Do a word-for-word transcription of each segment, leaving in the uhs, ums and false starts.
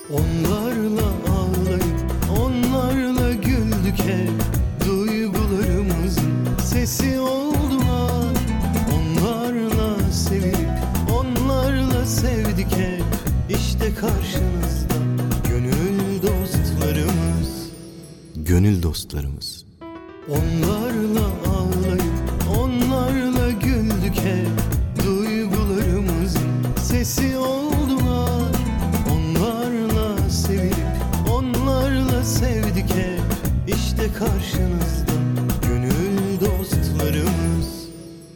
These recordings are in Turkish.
Onlarla ağlayıp onlarla güldük hep. Duygularımızın sesi oldular. Onlarla sevilip onlarla sevdik hep. İşte karşınızda gönül dostlarımız. Gönül dostlarımız. Onlarla ağlayıp onlarla güldük hep. Duygularımızın sesi oldular. Onlarla sevilip onlarla sevdik hep. İşte karşınızda gönül dostlarımız.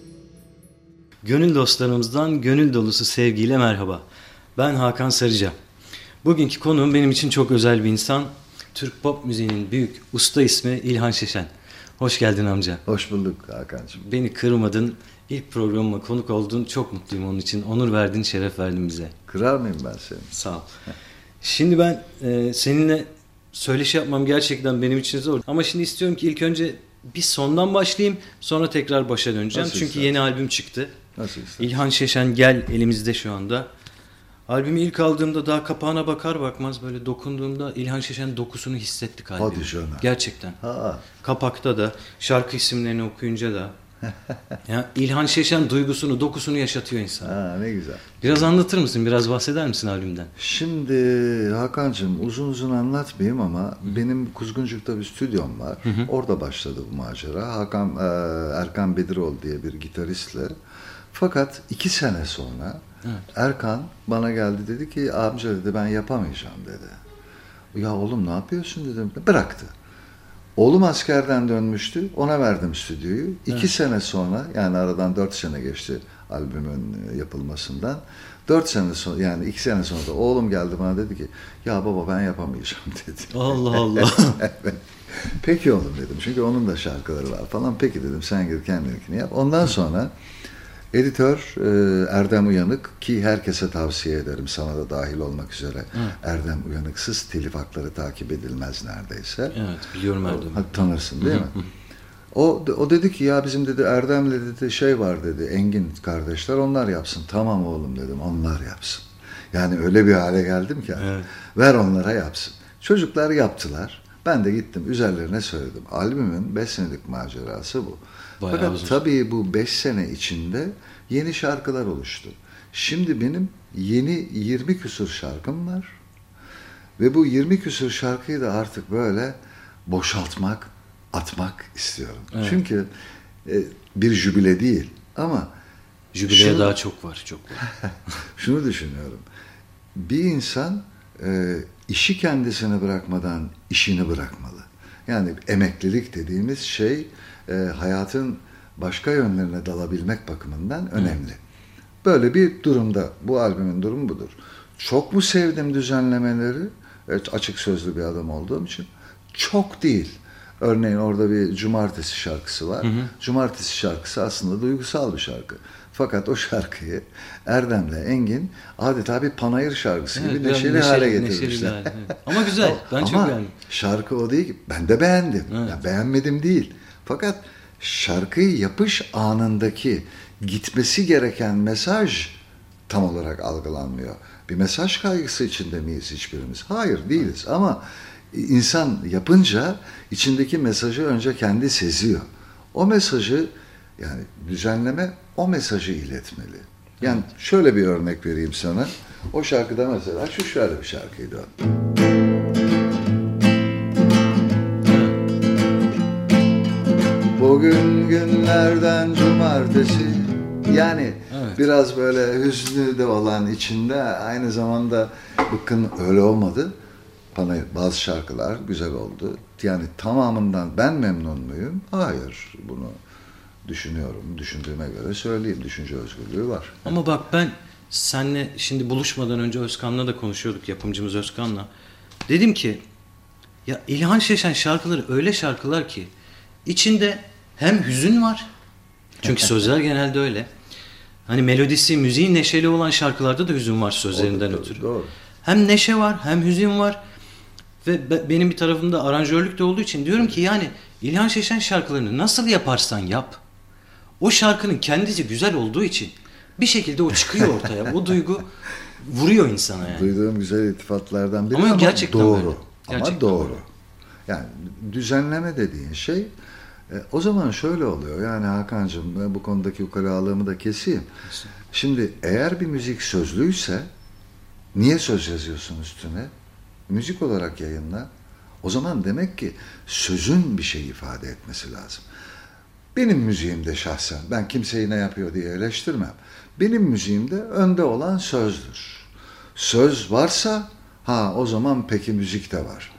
Gönül dostlarımızdan gönül dolusu sevgiyle merhaba. Ben Hakan Sarıca. Bugünkü konuğum benim için çok özel bir insan. Türk pop müziğinin büyük usta ismi İlhan Şešen. Hoş geldin amca. Hoş bulduk Hakan'cığım. Beni kırmadın. İlk programıma konuk oldun. Çok mutluyum onun için. Onur verdin, şeref verdin bize. Kırar mıyım ben seni? Sağ ol. Şimdi ben e, seninle söyleşi yapmam gerçekten benim için zor. Ama şimdi istiyorum ki ilk önce bir sondan başlayayım. Sonra tekrar başa döneceğim. Nasıl Çünkü istersen. yeni albüm çıktı. Nasıl istersen. İlhan Şešen Gel elimizde şu anda. Albümü ilk aldığımda daha kapağına bakar bakmaz böyle dokunduğumda İlhan Şešen dokusunu hissettik albümü. Hadi canım. Gerçekten. Ha. Kapakta da, şarkı isimlerini okuyunca da. Ya İlhan Şešen duygusunu, dokusunu yaşatıyor insan. Ha, ne güzel. Biraz anlatır mısın? Biraz bahseder misin albümden? Şimdi Hakan'cığım uzun uzun anlatmayayım ama Hı. benim Kuzguncuk'ta bir stüdyom var. Hı hı. Orada başladı bu macera. Hakan e, Erkan Bediroğlu diye bir gitaristle. Fakat iki sene sonra evet. Erkan bana geldi, dedi ki amca dedi ben yapamayacağım dedi. Ya oğlum ne yapıyorsun dedim. Bıraktı. Oğlum askerden dönmüştü. Ona verdim stüdyoyu. İki evet. sene sonra, yani aradan dört sene geçti albümün yapılmasından. Dört sene sonra, yani iki sene sonra da oğlum geldi bana, dedi ki ya baba ben yapamayacağım dedi. Allah Allah. Peki oğlum dedim. Çünkü onun da şarkıları var falan. Peki dedim sen gir kendininkini yap. Ondan sonra editör e, Erdem Uyanık, ki herkese tavsiye ederim, sana da dahil olmak üzere. Evet. Erdem Uyanıksız telif hakları takip edilmez neredeyse. Evet, biliyorum Erdem'i. O, tanırsın değil mi? o, o dedi ki ya bizim dedi Erdem'le dedi şey var dedi, Engin kardeşler, onlar yapsın. Tamam oğlum dedim, onlar yapsın. Yani öyle bir hale geldim ki evet. ver onlara yapsın. Çocuklar yaptılar. Ben de gittim üzerlerine söyledim. Albümün beş senelik macerası bu. Bayağı Fakat uzun. Tabii bu beş sene içinde yeni şarkılar oluştu. Şimdi benim yeni yirmi küsur şarkım var. Ve bu yirmi küsur şarkıyı da artık böyle boşaltmak, atmak istiyorum. Evet. Çünkü e, bir jübile değil ama... Jübileye şunu, daha çok var, çok var. Şunu düşünüyorum. Bir insan e, işi kendisine bırakmadan işini bırakmalı. Yani emeklilik dediğimiz şey e, hayatın başka yönlerine dalabilmek bakımından önemli. Böyle bir durumda bu albümün durumu budur. Çok mu sevdim düzenlemeleri? Evet, açık sözlü bir adam olduğum için. Çok değil. Örneğin orada bir Cumartesi şarkısı var. Hı hı. Cumartesi şarkısı aslında duygusal bir şarkı. Fakat o şarkıyı Erdem'le Engin adeta bir panayır şarkısı evet, gibi neşeli, neşeli hale getirmişler. Neşeli, evet. Ama güzel. Ben Ama çok beğendim. Şarkı o değil ki. Ben de beğendim. Evet. Ya beğenmedim değil. Fakat şarkıyı yapış anındaki gitmesi gereken mesaj tam olarak algılanmıyor. Bir mesaj kaygısı içinde miyiz hiçbirimiz? Hayır, değiliz. Ama insan yapınca içindeki mesajı önce kendi seziyor. O mesajı, yani düzenleme o mesajı iletmeli. Yani şöyle bir örnek vereyim sana. O şarkıda mesela şu şöyle bir şarkıydı o. Bugün günlerden cumartesi. Yani evet. biraz böyle hüznü de olan içinde aynı zamanda bakın öyle olmadı. Bana bazı şarkılar güzel oldu. Yani tamamından ben memnun muyum? Hayır. Bunu düşünüyorum. Düşündüğüme göre söyleyeyim. Düşünce özgürlüğü var. Ama bak ben seninle şimdi buluşmadan önce Özkan'la da konuşuyorduk. Yapımcımız Özkan'la. Dedim ki ya İlhan Şešen şarkıları öyle şarkılar ki içinde hem hüzün var. Çünkü sözler genelde öyle. Hani melodisi, müziği neşeli olan şarkılarda da hüzün var sözlerinden doğru, ötürü. Doğru. Hem neşe var, hem hüzün var. Ve be, benim bir tarafımda aranjörlük de olduğu için diyorum ki yani İlhan Şešen şarkılarını nasıl yaparsan yap. O şarkının kendisi güzel olduğu için bir şekilde o çıkıyor ortaya. O duygu vuruyor insana yani. Duyduğum güzel iltifatlardan biri Ama ama, gerçekten doğru. böyle. Gerçekten Ama doğru. böyle. Yani düzenleme dediğin şey e, o zaman şöyle oluyor. Yani Hakan'cığım ben bu konudaki ukalalığımı da keseyim. Şimdi eğer bir müzik sözlüyse niye söz yazıyorsun üstüne? Müzik olarak yayınla. O zaman demek ki sözün bir şey ifade etmesi lazım. Benim müziğimde şahsen, ben kimseyi ne yapıyor diye eleştirmem. Benim müziğimde önde olan sözdür. Söz varsa, ha o zaman peki müzik de var.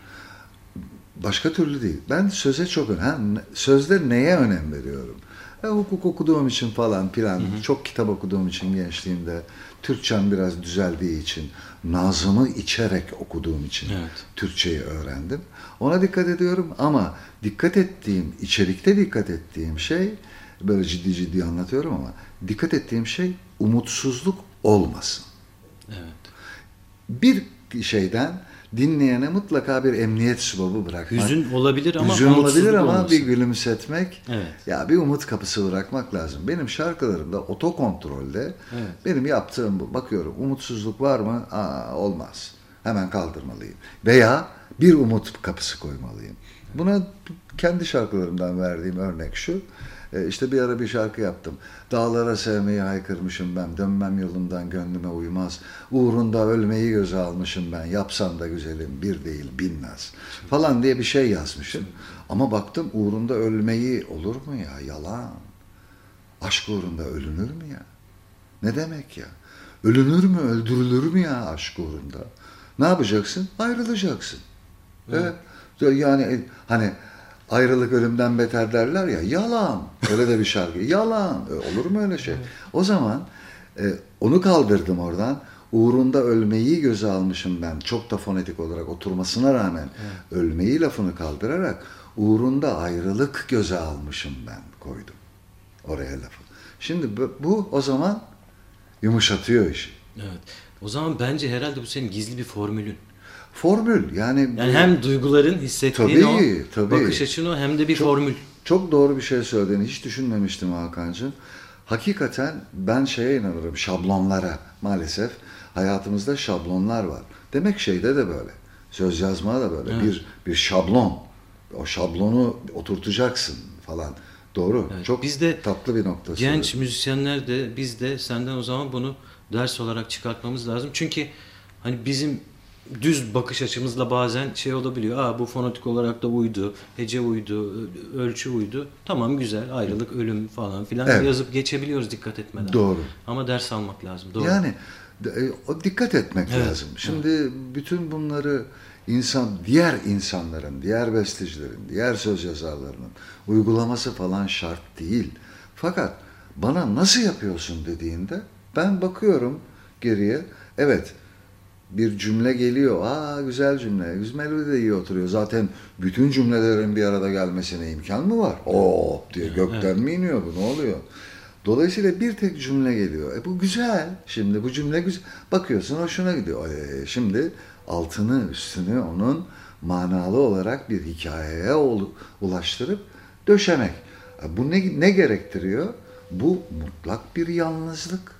Başka türlü değil. Ben söze çok önem, sözde neye önem veriyorum? E, hukuk okuduğum için falan filan, hı hı. Çok kitap okuduğum için gençliğimde, Türkçem biraz düzeldiği için, nazımı içerek okuduğum için evet. Türkçeyi öğrendim. Ona dikkat ediyorum ama dikkat ettiğim, içerikte dikkat ettiğim şey, böyle ciddi ciddi anlatıyorum ama dikkat ettiğim şey umutsuzluk olmasın. Evet. Bir şeyden dinleyene mutlaka bir emniyet subabı bırakmak. Hüzün olabilir ama Hüzün olabilir ama olmasın. bir gülümsetmek. Evet. Ya bir umut kapısı bırakmak lazım. Benim şarkılarımda otokontrolde evet. benim yaptığım bu. Bakıyorum umutsuzluk var mı? Aa, olmaz. Hemen kaldırmalıyım. Veya bir umut kapısı koymalıyım. Buna kendi şarkılarımdan verdiğim örnek şu. İşte bir ara bir şarkı yaptım. Dağlara sevmeyi haykırmışım ben. Dönmem yolundan gönlüme uymaz. Uğrunda ölmeyi göze almışım ben. Yapsam da güzelim bir değil binmez. Falan diye bir şey yazmışım. Ama baktım uğrunda ölmeyi olur mu ya? Yalan. Aşk uğrunda ölünür mü ya? Ne demek ya? Ölünür mü, öldürülür mü ya aşk uğrunda? Ne yapacaksın? Ayrılacaksın. Evet. Evet. Yani hani ayrılık ölümden beter derler ya, yalan. Öyle de bir şarkı. Yalan. E, olur mu öyle şey? Evet. O zaman e, onu kaldırdım oradan. Uğrunda ölmeyi göze almışım ben. Çok da fonetik olarak oturmasına rağmen evet. Ölmeyi lafını kaldırarak uğrunda ayrılık göze almışım ben koydum. Oraya lafı. Şimdi bu, bu o zaman yumuşatıyor işi. Evet. O zaman bence herhalde bu senin gizli bir formülün. Formül yani. Yani hem duyguların, hissettiğin tabii, o, tabii. bakış açın o, hem de bir çok, formül. Çok doğru bir şey söylediğini hiç düşünmemiştim Hakan'cığım. Hakikaten ben şeye inanırım, şablonlara. Maalesef hayatımızda şablonlar var. Demek şeyde de böyle. Söz yazmada da böyle. Evet. Bir bir şablon. O şablonu oturtacaksın falan. Doğru. Evet. Çok biz de tatlı bir nokta. Genç söyledim. müzisyenler de biz de senden o zaman bunu ders olarak çıkartmamız lazım. Çünkü hani bizim düz bakış açımızla bazen şey olabiliyor. Aa bu fonetik olarak da uydu, hece uydu, ölçü uydu. Tamam güzel, ayrılık, ölüm falan filan evet. Yazıp geçebiliyoruz dikkat etmeden. Doğru. Ama ders almak lazım. Doğru. Yani o dikkat etmek evet. lazım. Şimdi evet. bütün bunları insan, diğer insanların, diğer bestecilerin, diğer söz yazarlarının uygulaması falan şart değil. Fakat bana nasıl yapıyorsun dediğinde ben bakıyorum geriye. Evet. Bir cümle geliyor. Aa güzel cümle. Güzel melodi de iyi oturuyor. Zaten bütün cümlelerin bir arada gelmesine imkan mı var? Oo diye gökten evet. mi iniyor bu? Ne oluyor? Dolayısıyla bir tek cümle geliyor. E bu güzel. Şimdi bu cümle güzel. Bakıyorsun hoşuna gidiyor. E, şimdi altını üstünü onun manalı olarak bir hikayeye ulaştırıp döşemek. E, bu ne, ne gerektiriyor? Bu mutlak bir yalnızlık.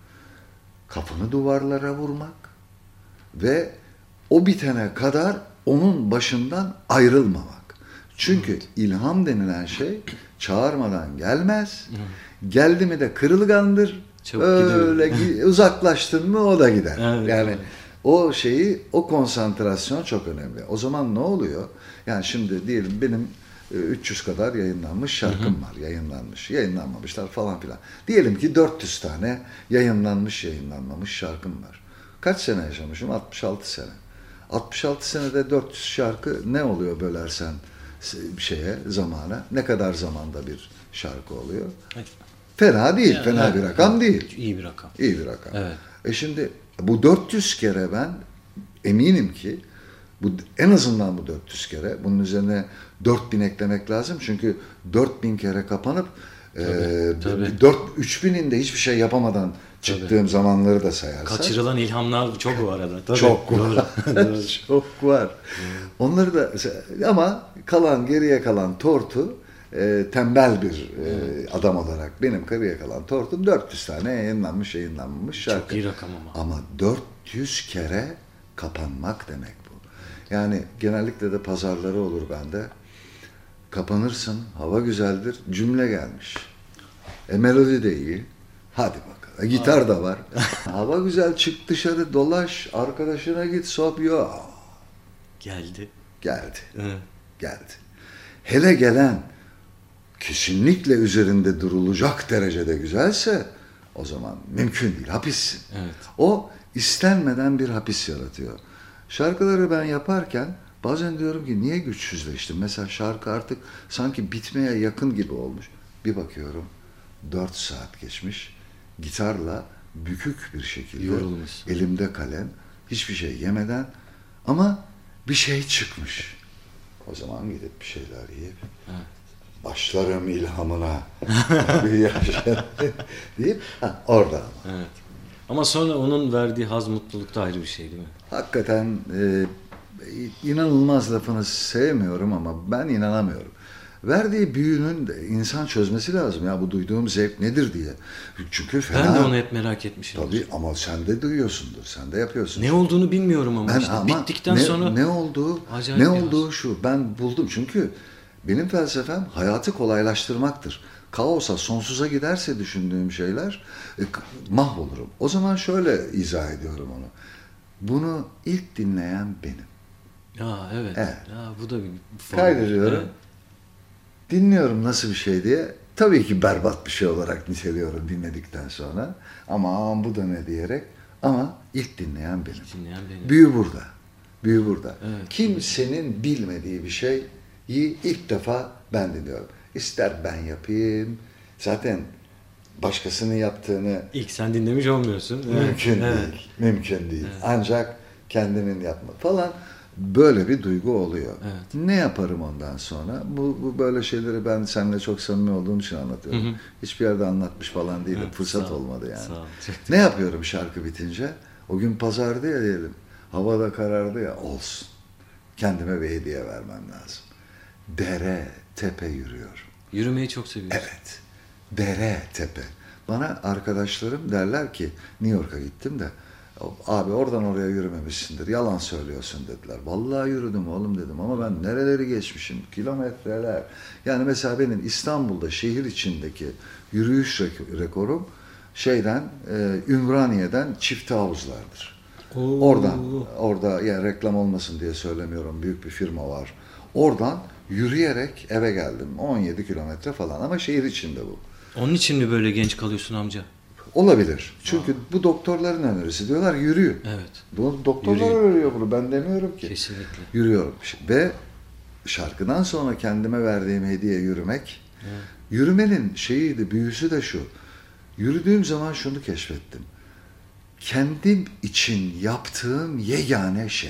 Kafanı duvarlara vurmak. Ve o bitene kadar onun başından ayrılmamak. Çünkü evet. ilham denilen şey çağırmadan gelmez. Evet. Geldi mi de kırılgandır. Çok öyle uzaklaştın mı o da gider. Evet, yani evet. o şeyi, o konsantrasyon çok önemli. O zaman ne oluyor? Yani şimdi diyelim benim üç yüz kadar yayınlanmış şarkım hı hı. var. Yayınlanmış, yayınlanmamışlar falan filan. Diyelim ki dört yüz tane yayınlanmış, yayınlanmamış şarkım var. Kaç sene yaşamışım? altmış altı sene. altmış altı senede dört yüz şarkı ne oluyor bölersen şeye, zamana? Ne kadar zamanda bir şarkı oluyor? Evet. Fena değil, yani, fena evet, bir rakam evet. değil. İyi bir rakam. İyi bir rakam. Evet. E şimdi bu dört yüz kere ben eminim ki bu en azından bu dört yüz kere bunun üzerine dört bin eklemek lazım. Çünkü dört bin kere kapanıp tabii, e, tabii. üç bininde hiçbir şey yapamadan çıktığım tabii. zamanları da sayarsak. Kaçırılan ilhamlar çok bu arada. Tabii. Çok var. Çok var. Onları da ama kalan geriye kalan tortu e, tembel bir e, adam olarak benim kariye kalan tortum dört yüz tane yayınlanmış yayınlanmış şarkı. Çok iyi rakam ama. Ama dört yüz kere kapanmak demek bu. Yani genellikle de pazarları olur bende. Kapanırsın, hava güzeldir, cümle gelmiş. E melodi de iyi. Hadi bakalım. E, gitar da var. Hava güzel, çık dışarı dolaş, arkadaşına git sohbet. Yok. Geldi. Geldi. Evet. Geldi. Hele gelen kesinlikle üzerinde durulacak derecede güzelse o zaman mümkün değil. Hapissin. Evet. O istenmeden bir hapis yaratıyor. Şarkıları ben yaparken bazen diyorum ki niye güçsüzleştim? Mesela şarkı artık sanki bitmeye yakın gibi olmuş. Bir bakıyorum dört saat geçmiş. Gitarla bükük bir şekilde Yorulmuşsun. elimde kalem hiçbir şey yemeden ama bir şey çıkmış. O zaman gidip bir şeyler yiyip Evet. başlarım ilhamına bir yaşa deyip ha, orada ama. Evet. Ama sonra onun verdiği haz, mutluluk da ayrı bir şey değil mi? Hakikaten e, inanılmaz lafını sevmiyorum ama ben inanamıyorum. Verdiği büyünün de insan çözmesi lazım ya bu duyduğum zevk nedir diye. Çünkü fena. Ben de onu hep merak etmişim. Tabii ama sen de duyuyorsundur, sen de yapıyorsun. Ne olduğunu bilmiyorum ama Ben işte ama bittikten ne, sonra ne olduğu acayip ne bir olduğu şu ben buldum çünkü benim felsefem hayatı kolaylaştırmaktır. Kaosa sonsuza giderse düşündüğüm şeyler e, k- mahvolurum. O zaman şöyle izah ediyorum onu. Bunu ilk dinleyen benim. Ya evet. Evet. Ya bu da bir form. Kaydediyorum. Evet. Dinliyorum nasıl bir şey diye. Tabii ki berbat bir şey olarak niteliyorum dinledikten sonra. Ama bu da ne diyerek. Ama ilk dinleyen benim. Dinleyen benim. Büyü burada. Büyü burada. Evet. Kimsenin bilmediği bir şeyi ilk defa ben dinliyorum. İster ben yapayım. Zaten başkasının yaptığını İlk sen dinlemiş olmuyorsun. Evet. mümkün Evet. değil. Mümkün değil. Evet. Ancak kendinin yapma falan böyle bir duygu oluyor. Evet. Ne yaparım ondan sonra? Bu, bu böyle şeyleri ben seninle çok samimi olduğum için anlatıyorum. Hı hı. Hiçbir yerde anlatmış falan değilim. Evet, Fırsat sağ ol. olmadı yani. Sağ ol. Ne yapıyorum şarkı bitince? O gün pazardı ya diyelim. Hava da karardı ya. Olsun. Kendime bir hediye vermem lazım. Dere, tepe yürüyorum. Yürümeyi çok seviyorsun. Evet. Dere, tepe. Bana arkadaşlarım derler ki New York'a gittim de abi oradan oraya yürümemişsindir. Yalan söylüyorsun dediler. Vallahi yürüdüm oğlum dedim ama ben nereleri geçmişim. Kilometreler. Yani mesela benim İstanbul'da şehir içindeki yürüyüş rek- rekorum şeyden e, Ümraniye'den Çifte Havuzlar'dır. Oo. Oradan orada yani reklam olmasın diye söylemiyorum. Büyük bir firma var. Oradan yürüyerek eve geldim. on yedi kilometre falan ama şehir içinde bu. Onun için mi böyle genç kalıyorsun amca? Olabilir. Çünkü bu doktorların önerisi. Diyorlar yürüyün. Evet. Bu doktorlar Yürüyün. öneriyor bunu. Ben demiyorum ki. Kesinlikle. Yürüyorum. Ve şarkıdan sonra kendime verdiğim hediye yürümek. Evet. Yürümenin şeyiydi, büyüsü de şu. Yürüdüğüm zaman şunu keşfettim. Kendim için yaptığım yegane şey.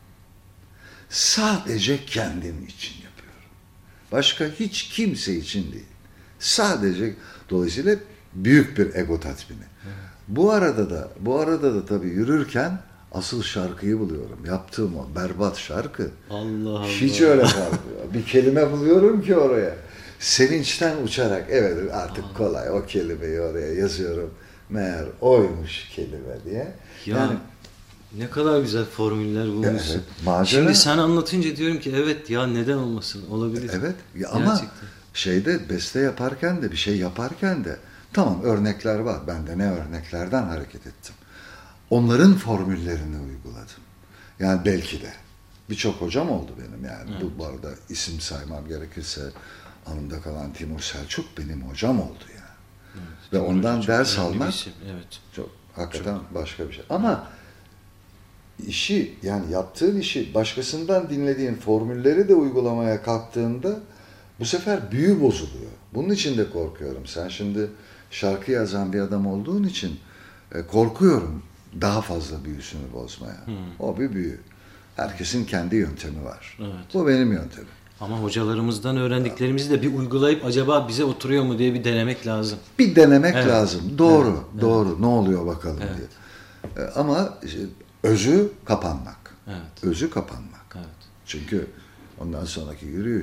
Sadece kendim için yapıyorum. Başka hiç kimse için değil. Sadece dolayısıyla büyük bir ego tatmini. Evet. Bu arada da bu arada da tabii yürürken asıl şarkıyı buluyorum. Yaptığım o berbat şarkı. Allah Allah. Hiç öyle kalmıyor. Bir kelime buluyorum ki oraya. Sevinçten uçarak evet artık Aa. kolay o kelimeyi oraya yazıyorum. Meğer oymuş kelime diye. Ya yani ne kadar güzel formüller bulmuşsun. Evet, macera. Şimdi sen anlatınca diyorum ki evet ya neden olmasın olabilir. Evet ya ama Gerçekten. şeyde beste yaparken de bir şey yaparken de tamam örnekler var. Ben de ne örneklerden hareket ettim. Onların formüllerini uyguladım. Yani belki de birçok hocam oldu benim yani. Evet. Bu, bu arada isim saymam gerekirse anımda kalan Timur Selçuk benim hocam oldu yani. Evet, Ve Timur ondan Hoca çok ders önemli bir almak isim, evet. çok hakikaten başka bir şey. Ama işi yani yaptığın işi başkasından dinlediğin formülleri de uygulamaya kalktığında bu sefer büyü bozuluyor. Bunun için de korkuyorum. Sen şimdi şarkı yazan bir adam olduğun için e, korkuyorum daha fazla büyüsünü bozmaya. Hmm. O bir büyü. Herkesin kendi yöntemi var. Evet. Bu benim yöntemim. Ama hocalarımızdan öğrendiklerimizi de bir uygulayıp acaba bize oturuyor mu diye bir denemek lazım. Bir denemek Evet. lazım. Doğru, Evet. doğru. Ne oluyor bakalım Evet. diye. E, Ama işte, özü kapanmak. Evet. Özü kapanmak. Evet. Çünkü ondan sonraki yürüyüş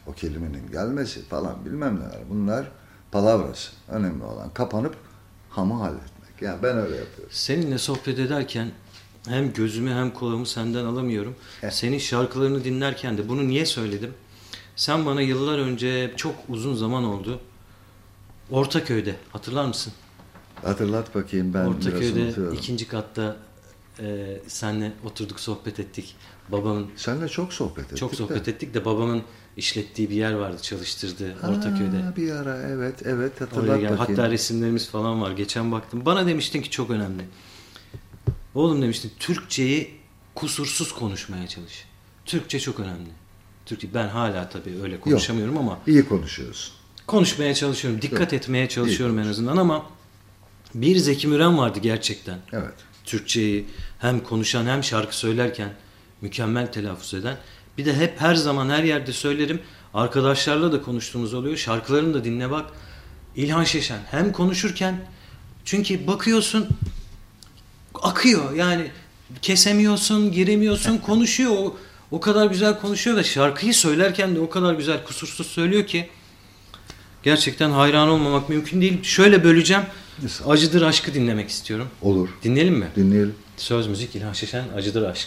o kelimenin gelmesi falan bilmem neler. Bunlar palavrası. Önemli olan kapanıp hamı halletmek. Yani ben öyle yapıyorum. Seninle sohbet ederken hem gözümü hem kulağımı senden alamıyorum. Evet. Senin şarkılarını dinlerken de bunu niye söyledim? Sen bana yıllar önce, çok uzun zaman oldu, Ortaköy'de, hatırlar mısın? Hatırlat bakayım, ben biraz Ortaköy'de unutuyorum. ikinci katta e, senle oturduk, sohbet ettik. Babamın Seninle çok sohbet ettik. çok sohbet de. ettik de babamın işlettiği bir yer vardı, çalıştırdığı Ortaköy'de. Ha, bir ara evet evet Oraya hatırlat gel. bakayım. Hatta resimlerimiz falan var. Geçen baktım. Bana demiştin ki çok önemli. Oğlum demiştin, Türkçeyi kusursuz konuşmaya çalış. Türkçe çok önemli. Türkçe, ben hala tabii öyle konuşamıyorum ama İyi konuşuyorsun. konuşmaya çalışıyorum. Dikkat Yok. etmeye çalışıyorum İyi en azından ama bir Zeki Müren vardı gerçekten. Evet. Türkçeyi hem konuşan hem şarkı söylerken mükemmel telaffuz eden. Bir de hep her zaman her yerde söylerim. Arkadaşlarla da konuştuğumuz oluyor. Şarkılarını da dinle bak. İlhan Şeşen hem konuşurken, çünkü bakıyorsun akıyor yani, kesemiyorsun, giremiyorsun, konuşuyor. O, o kadar güzel konuşuyor ve şarkıyı söylerken de o kadar güzel kusursuz söylüyor ki gerçekten hayran olmamak mümkün değil. Şöyle böleceğim. Acıdır Aşk'ı dinlemek istiyorum. Olur. Dinleyelim mi? Dinleyelim. Söz müzik İlhan Şeşen, Acıdır Aşk.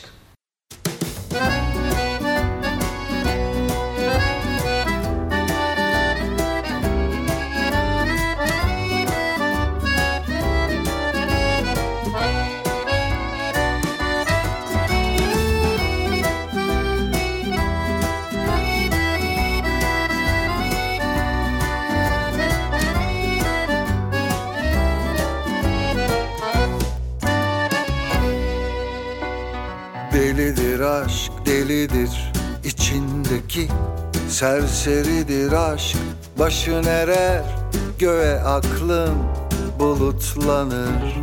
Delidir aşk, delidir içindeki, serseridir aşk. Başın erer, göğe aklın bulutlanır.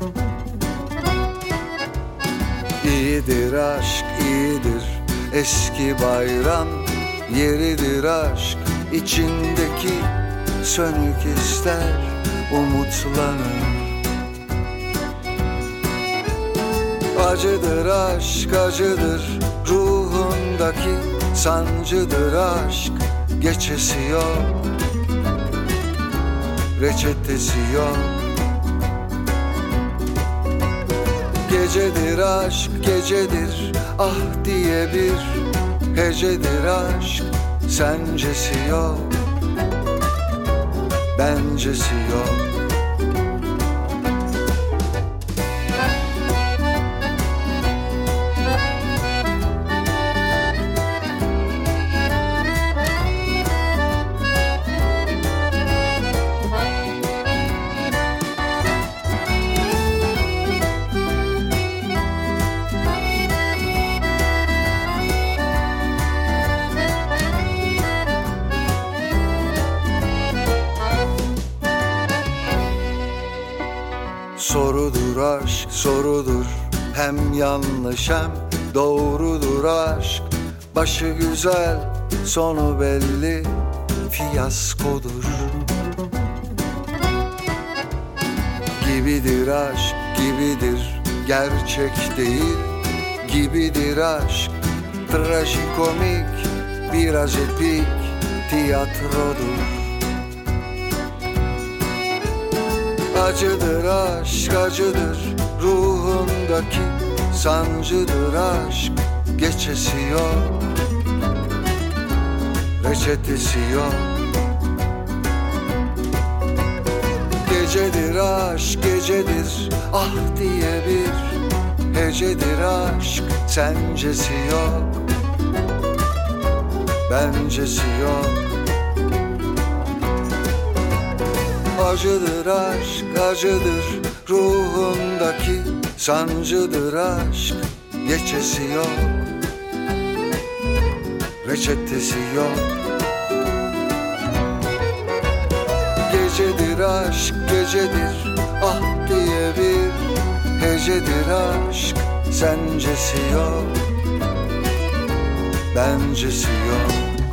İyidir aşk, iyidir eski bayram, yeridir aşk içindeki, sönük ister umutlanır. Acıdır aşk, acıdır ruhundaki, sancıdır aşk, geçesi yok, reçetesi yok. Gecedir aşk, gecedir ah diye bir hecedir aşk, sencesi yok, bencesi yok. Sorudur aşk, sorudur, hem yanlış hem doğrudur aşk. Başı güzel, sonu belli, fiyaskodur. Gibidir aşk, gibidir, gerçek değil, gibidir aşk. Trajikomik, biraz epik, tiyatrodur. Acıdır aşk, acıdır ruhundaki, sancıdır aşk, geçesi yok, reçetesi yok. Gecedir aşk, gecedir ah diye bir hecedir aşk, sencesi yok, bencesi yok. Acıdır aşk, acıdır ruhundaki, sancıdır aşk, geçesi yok, reçetesi yok. Gecedir aşk, gecedir ah diye bir hecedir aşk, sencesi yok, bencesi yok.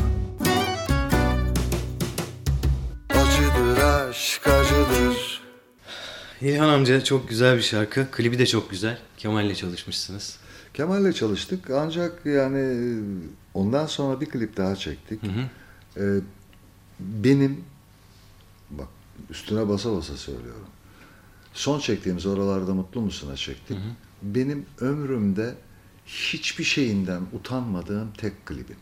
Aşk acıdır. İlhan amca, çok güzel bir şarkı. Klibi de çok güzel. Kemal'le çalışmışsınız. Kemal'le çalıştık ancak yani ondan sonra bir klip daha çektik. Hı hı. e, benim bak üstüne basa basa söylüyorum. Son çektiğimiz Oralarda Mutlu Musun'a çektik. Hı hı. Benim ömrümde hiçbir şeyinden utanmadığım tek klibim.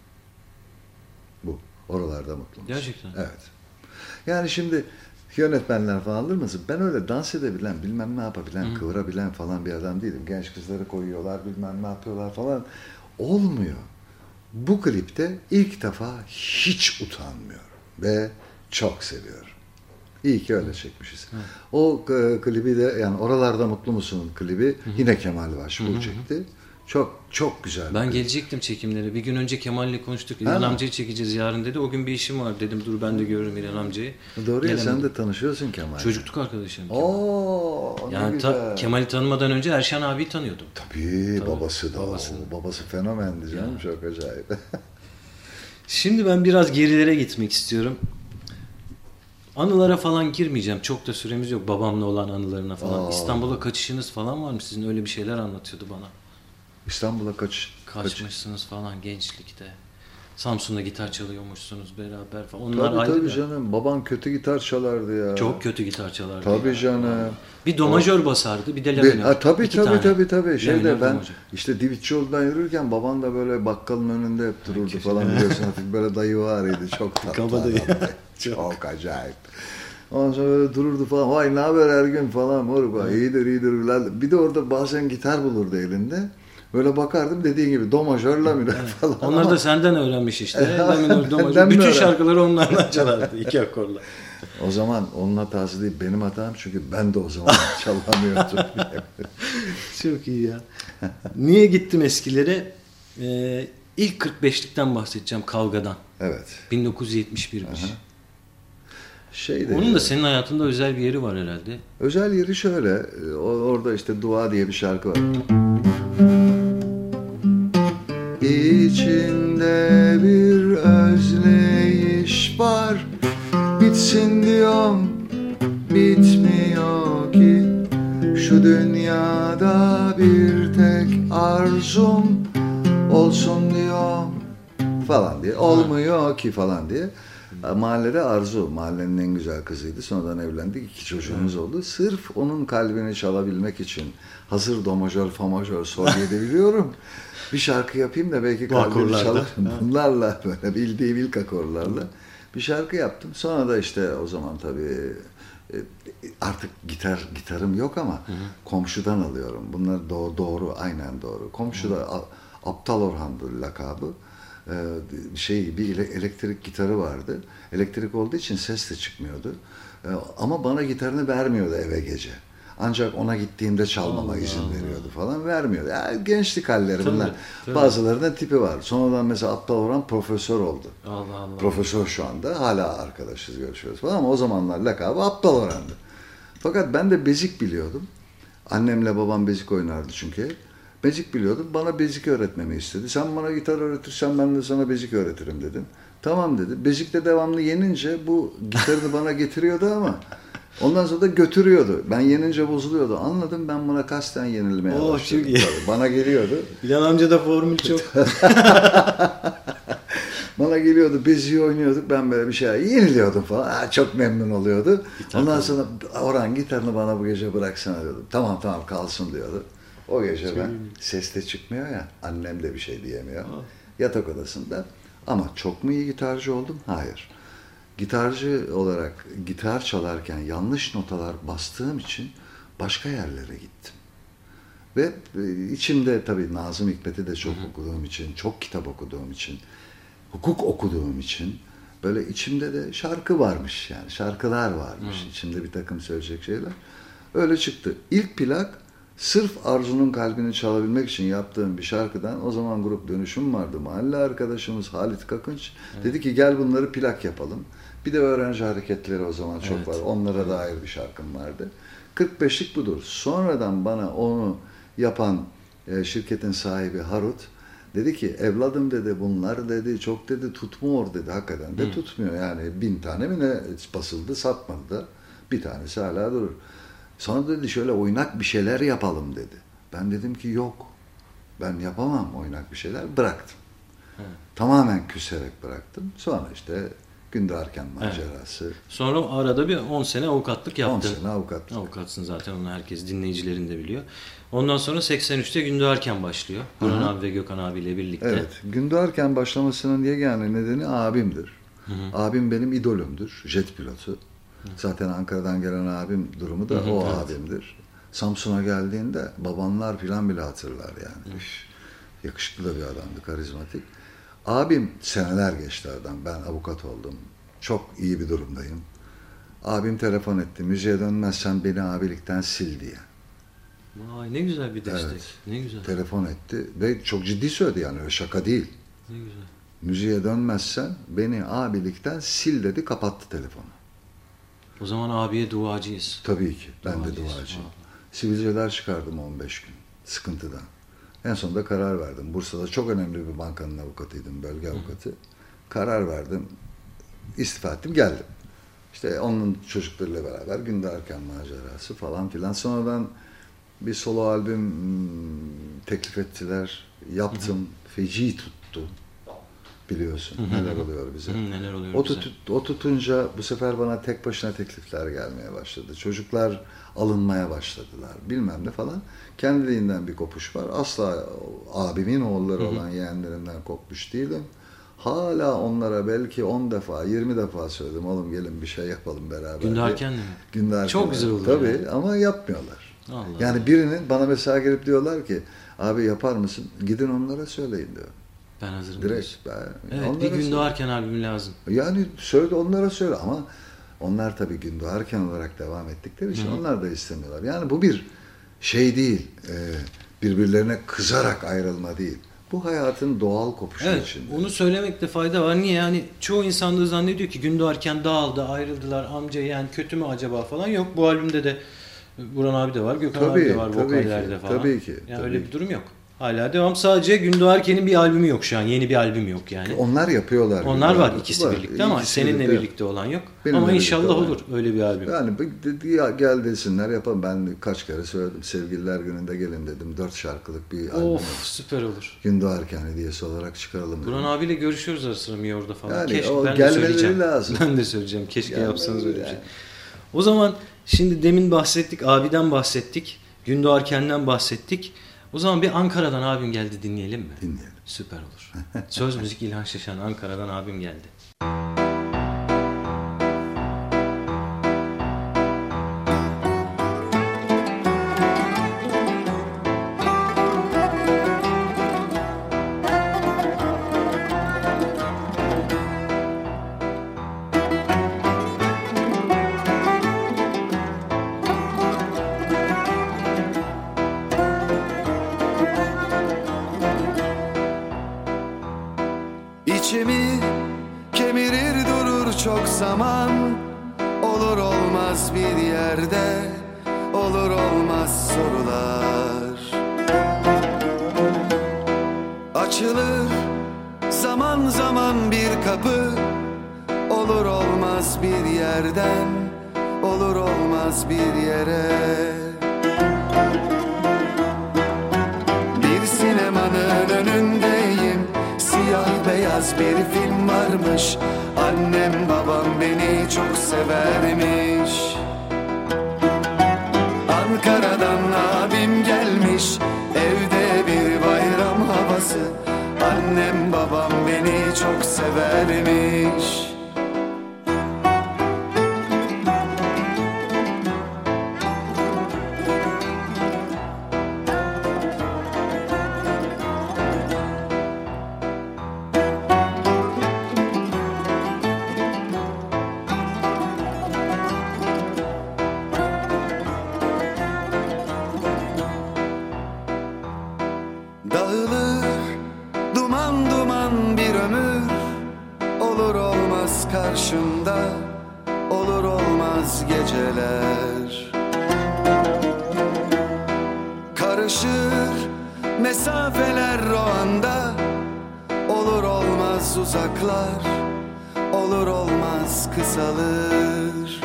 Bu. Oralarda Mutlu Musun. Gerçekten. Evet. Yani şimdi yönetmenler falan alır mısın? Ben öyle dans edebilen, bilmem ne yapabilen, hı. kıvırabilen falan bir adam değilim. Genç kızları koyuyorlar, bilmem ne yapıyorlar falan. Olmuyor. Bu klipte ilk defa hiç utanmıyorum. Ve çok seviyorum. İyi ki öyle çekmişiz. Hı. O e, klibi de yani Oralarda Mutlu Musun klibi hı hı. yine Kemal Başbuğ çekti. Çok çok güzel. Ben gelecektim çekimlere. Bir gün önce Kemal'le konuştuk. İlhan amcayı çekeceğiz yarın dedi. O gün bir işim var dedim. Dur ben de görürüm İlhan amcayı. Doğru ya, sen de tanışıyorsun Kemal'le. Çocukluk arkadaşım. Oo, yani ta, Kemal'i tanımadan önce Erşan abiyi tanıyordum. Tabii, Tabii babası da. Babası, o, babası fenomendi canım. Ya. Çok acayip. Şimdi ben biraz gerilere gitmek istiyorum. Anılara falan girmeyeceğim. Çok da süremiz yok. Babamla olan anılarına falan. Aa. İstanbul'a kaçışınız falan var mı? Sizin öyle bir şeyler anlatıyordu bana. İstanbul'a kaç kaçmışsınız kaç... falan gençlikte. Samsun'da gitar çalıyormuşsunuz beraber falan. Onlar tabii tabii mı? Canım. Baban kötü gitar çalardı ya. Çok kötü gitar çalardı. Tabii ya. canım. Bir do majör basardı, bir de la minör. Tabii İki tabii tane. tabii tabii. Şeyde ben majör. işte Divitçi yoldan yürürken baban da böyle bakkalın önünde hep dururdu ha, falan biliyorsun. Hafif böyle dayı varıydı. Çok tatlı. Çok acayip. Ondan sonra böyle dururdu falan. Vay ne haber Ergün falan. Moruk iyidir iyidir. Bir de orada bazen gitar bulurdu elinde. Böyle bakardım dediğin gibi do majör, la minör falan. Onlar da senden öğrenmiş işte. La minör, do majör. Bütün şarkıları onlardan çalardı. İki akorla. O zaman onun hatası değil, benim hatam çünkü ben de o zaman çalamıyordum. Çok iyi ya. Niye gittim eskilere? Ee, ilk kırk beşlikten bahsedeceğim, Kavga'dan. Evet. bin dokuz yüz yetmiş birmiş. Şey de Onun yani, da senin hayatında özel bir yeri var herhalde. Özel yeri şöyle, orada işte Dua diye bir şarkı var. İçimde bir özleyiş var, bitsin diyorum, bitmiyor ki. Şu dünyada bir tek arzum olsun diyorum falan diye. Olmuyor ki falan diye. Mahallede Arzu, mahallenin en güzel kızıydı. Sonradan evlendik, iki çocuğumuz oldu. Sırf onun kalbini çalabilmek için hazır do majör, fa majör, sol diye de biliyorum. Bir şarkı yapayım da belki kalbini çalar. Bunlarla böyle bildiğim ilk akorlarla bir şarkı yaptım. Sonra da işte o zaman tabii artık gitar gitarım yok ama hı hı. komşudan alıyorum. Bunlar doğru, doğru aynen doğru. Komşuda hı. Aptal Orhan'dı lakabı. Şey bir elektrik gitarı vardı. Elektrik olduğu için ses de çıkmıyordu. Ama bana gitarını vermiyordu eve gece. Ancak ona gittiğimde çalmama Allah izin Allah. veriyordu falan. Vermiyordu. Yani gençlik halleri tabii, bunlar. Tabii. Bazılarının tipi var. Sonradan mesela Aptal Orhan profesör oldu. Allah Allah. Profesör şu anda. Hala arkadaşız, görüşüyoruz falan. Ama o zamanlar lakabı Aptal Orhan'dı. Fakat ben de bezik biliyordum. Annemle babam bezik oynardı çünkü. Bezik biliyordum. Bana bezik öğretmemi istedi. Sen bana gitar öğretirsen ben de sana bezik öğretirim dedim. Tamam dedi. Bezikte devamlı yenince bu gitarını bana getiriyordu ama ondan sonra da götürüyordu. Ben yenince bozuluyordu. Anladım, ben buna kasten yenilmeye Oo, başladım. çok iyi. Bana geliyordu. İlhan amca da formül çok. Bana geliyordu, beziği oynuyorduk. Ben böyle bir şey yeniliyordum falan. Aa, çok memnun oluyordu. Gitar Ondan sonra Orhan gitarını bana bu gece bıraksana diyordum. Tamam tamam kalsın diyordu. O gece çok ben iyi. Ses de çıkmıyor ya. Annem de bir şey diyemiyor. Aa. Yatak odasında. Ama çok mu iyi gitarcı oldum? Hayır. Gitarcı olarak gitar çalarken yanlış notalar bastığım için başka yerlere gittim. Ve içimde tabii Nazım Hikmet'i de çok hı hı. okuduğum için, çok kitap okuduğum için, hukuk okuduğum için böyle içimde de şarkı varmış yani. Şarkılar varmış. Hı. İçimde bir takım söyleyecek şeyler. Öyle çıktı. İlk plak sırf Arzu'nun kalbini çalabilmek için yaptığım bir şarkıdan, o zaman grup Dönüşüm vardı. Mahalle arkadaşımız Halit Kakınç evet. dedi ki gel bunları plak yapalım. Bir de öğrenci hareketleri o zaman çok evet. var. Onlara evet. dair bir şarkım vardı. kırk beşlik budur. Sonradan bana onu yapan e, şirketin sahibi Harut dedi ki evladım dedi bunlar dedi çok dedi tutmuyor dedi. Hakikaten de Hı. tutmuyor yani. Bin tane mi ne basıldı, satmadı da. Bir tanesi hala durur. Sonra dedi şöyle oynak bir şeyler yapalım dedi. Ben dedim ki yok. Ben yapamam oynak bir şeyler. Bıraktım. Tamamen küserek bıraktım. Sonra işte Gündoğarken macerası. Evet. Sonra arada bir on sene avukatlık yaptın. on sene avukatlık. Avukatsın zaten, onu herkes, dinleyicilerin de biliyor. Ondan sonra seksen üçte Gündoğarken başlıyor. Burhan abi ve Gökhan abiyle birlikte. Evet. Gündoğarken başlamasının yegane nedeni abimdir. Hı hı. Abim benim idolümdür. Jet pilotu. Hı. Zaten Ankara'dan gelen abim durumu da hı hı, o evet. abimdir. Samsun'a geldiğinde babanlar filan bile hatırlar yani. Üf, yakışıklı da bir adamdı, karizmatik. Abim, seneler geçti aradan. Ben avukat oldum. Çok iyi bir durumdayım. Abim telefon etti. Müziğe dönmezsen beni abilikten sil diye. Vay, ne güzel bir destek. Evet. Ne güzel. Telefon etti ve çok ciddi söyledi yani, öyle şaka değil. Ne güzel. Müziğe dönmezsen beni abilikten sil dedi, kapattı telefonu. O zaman abiye duacıyız. Tabii ki. Ben duacıyız. de duacıyım. Sivilceler çıkardım on beş gün. Sıkıntıdan. En sonunda karar verdim. Bursa'da çok önemli bir bankanın avukatıydım. Bölge avukatı. Hı. Karar verdim. İstifa ettim. Geldim. İşte onun çocuklarıyla beraber Gündoğarken macerası falan filan. Sonradan bir solo albüm teklif ettiler. Yaptım. Hı hı. Feci tuttu. Biliyorsun. Hı hı. Neler oluyor bize. Hı, neler oluyor o, bize. Tut, o tutunca bu sefer bana tek başına teklifler gelmeye başladı. Çocuklar alınmaya başladılar. Bilmem ne falan. Kendiliğinden bir kopuş var. Asla abimin oğulları hı hı. olan yeğenlerimden kopmuş değilim. Hala onlara belki on defa, yirmi defa söyledim. Oğlum gelin bir şey yapalım beraber. Gündoğarken mi? Gündoğarken. Çok güzel olur. Tabii yani. Ama yapmıyorlar. Allah yani Allah. Birinin bana mesela gelip diyorlar ki abi yapar mısın? Gidin onlara söyleyin diyor. Ben hazırım. Direkt. Ben, evet, bir Gündoğarken albüm lazım. Yani söyle, onlara söyle ama onlar tabii Gündoğarken olarak devam ettikleri için Hı. onlar da istemiyorlar. Yani bu bir şey değil, birbirlerine kızarak ayrılma değil. Bu hayatın doğal kopuşu evet, içinde. Onu söylemekte fayda var. Niye? Yani çoğu insan da zannediyor ki Gündoğarken dağıldı, ayrıldılar, amca yani kötü mü acaba falan. Yok, bu albümde de Burhan abi de var, Gökhan tabii, abi de var vokallerde ki, falan. Tabii ki. Yani tabii öyle ki. bir durum yok. Hala devam. Sadece Gündoğarken'in bir albümü yok şu an. Yeni bir albüm yok yani. Onlar yapıyorlar. Onlar var ikisi var. birlikte ama İkisi seninle birlikte. birlikte olan yok. Benimle ama inşallah olan. olur öyle bir albüm. Yani gel desinler yapalım. Ben kaç kere söyledim. Sevgililer gününde gelin dedim. Dört şarkılık bir albüm. Of, süper olur. Gündoğarken hediyesi olarak çıkaralım. Burhan abiyle görüşüyoruz ara sıra Miyor'da falan. Yani Keşke, o ben de söyleyeceğim. gelmeleri lazım. Ben de söyleyeceğim. Keşke Gelmeleri yapsanız öyle bir şey. yani. O zaman şimdi demin bahsettik. Abiden bahsettik. Gündoğarken'den bahsettik. O zaman bir Ankara'dan abim geldi dinleyelim mi? Dinleyelim. Süper olur. Söz müzik İlhan Şeşen, Ankara'dan abim geldi. İçimi kemirir durur çok zaman. Olur olmaz bir yerde, olur olmaz sorular. Açılır zaman zaman bir kapı. Olur olmaz bir yerden, olur olmaz bir yere. Bir sinemanın önündeyim. Siyah beyaz bir film varmış. Annem babam beni çok severmiş. Ankara'dan abim gelmiş. Evde bir bayram havası. Annem babam beni çok severmiş. Dağılır duman duman bir ömür. Olur olmaz karşımda, olur olmaz geceler. Karışır mesafeler o anda. Olur olmaz uzaklar, olur olmaz kısalır.